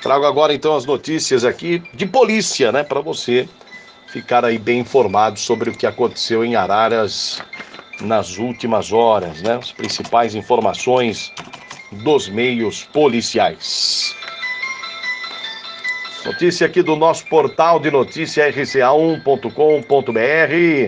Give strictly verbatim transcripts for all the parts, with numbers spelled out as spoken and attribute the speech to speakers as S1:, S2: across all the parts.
S1: Trago agora então as notícias aqui de polícia, né, para você ficar aí bem informado sobre o que aconteceu em Araras nas últimas horas, né? As principais informações dos meios policiais. Notícia aqui do nosso portal de notícia r c a um ponto com ponto b r.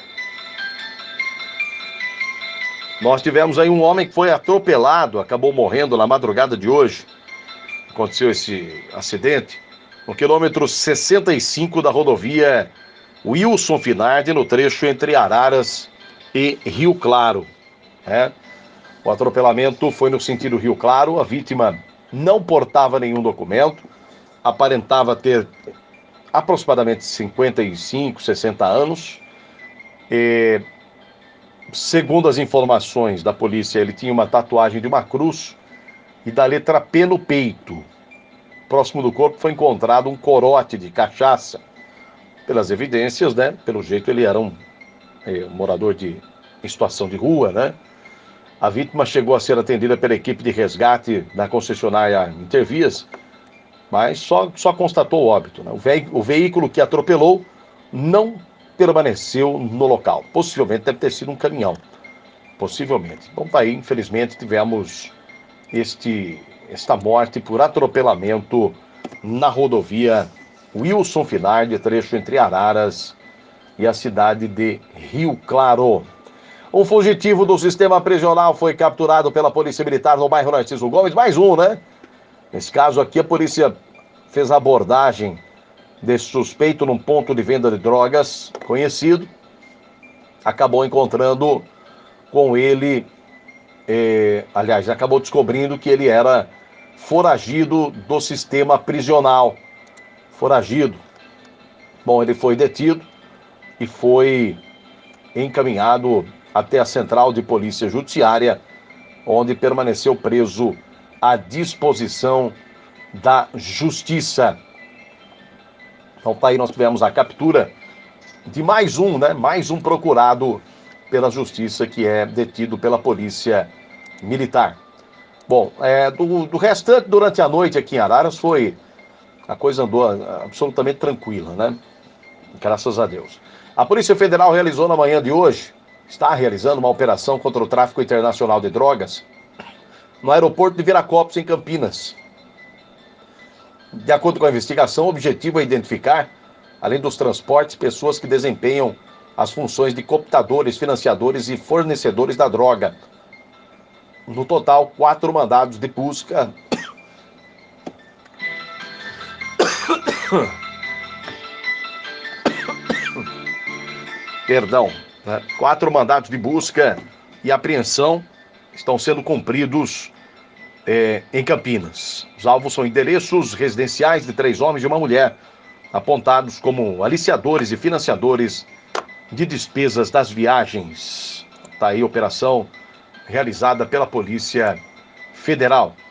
S1: Nós tivemos aí um homem que foi atropelado, acabou morrendo na madrugada de hoje. Aconteceu esse acidente no quilômetro sessenta e cinco da rodovia Wilson Finardi, no trecho entre Araras e Rio Claro. É. O atropelamento foi no sentido Rio Claro, a vítima não portava nenhum documento, aparentava ter aproximadamente cinquenta e cinco, sessenta anos. E, segundo as informações da polícia, ele tinha uma tatuagem de uma cruz e da letra P no peito. Próximo do corpo foi encontrado um corote de cachaça. Pelas evidências, né? Pelo jeito ele era um, é, um morador de em situação de rua, né? A vítima chegou a ser atendida pela equipe de resgate da concessionária Intervias, mas só, só constatou o óbito, né? O, ve o veículo que atropelou não permaneceu no local. Possivelmente deve ter sido um caminhão. Possivelmente. Bom, tá aí, infelizmente, tivemos este, esta morte por atropelamento na rodovia Wilson Finardi, trecho entre Araras e a cidade de Rio Claro. Um fugitivo do sistema prisional foi capturado pela Polícia Militar no bairro Narciso Gomes. Mais um, né? Nesse caso aqui, a polícia fez a abordagem desse suspeito num ponto de venda de drogas conhecido. Acabou encontrando com ele, eh, aliás, acabou descobrindo que ele era foragido do sistema prisional. Foragido. Bom, ele foi detido e foi encaminhado até a Central de Polícia Judiciária, onde permaneceu preso à disposição da Justiça. Então tá aí, nós tivemos a captura de mais um, né? Mais um procurado pela Justiça, que é detido pela Polícia Militar. Bom, é, do, do restante, durante a noite aqui em Araras, foi... a coisa andou absolutamente tranquila, né? Graças a Deus. A Polícia Federal realizou na manhã de hoje, está realizando uma operação contra o tráfico internacional de drogas no aeroporto de Viracopos, em Campinas. De acordo com a investigação, o objetivo é identificar, além dos transportes, pessoas que desempenham as funções de cooptadores, financiadores e fornecedores da droga. No total, quatro mandados de busca... Perdão, né? Quatro mandados de busca e apreensão estão sendo cumpridos é, em Campinas. Os alvos são endereços residenciais de três homens e uma mulher, apontados como aliciadores e financiadores de despesas das viagens. Está aí a operação realizada pela Polícia Federal.